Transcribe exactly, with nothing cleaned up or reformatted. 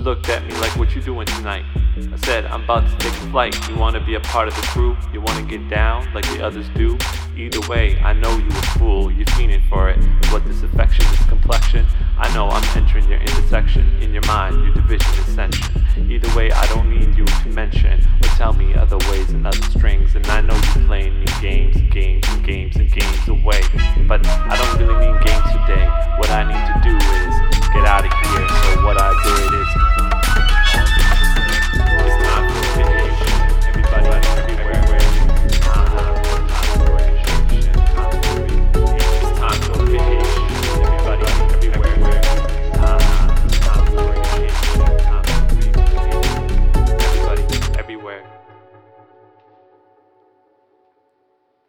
looked at me like, what you doing tonight? I said, I'm about to take a flight. You wanna be a part of the crew? You wanna get down like the others do? Either way, I know you a fool. You're fiending for it. What this affection, this complexion? I know I'm entering your intersection. In your mind, your division ascension. Either way, I don't need you to mention or tell me other ways and other strings. And I know you playing me games and games and games and games away. But I don't really mean games today. What I need to do is get out of here. So what I did is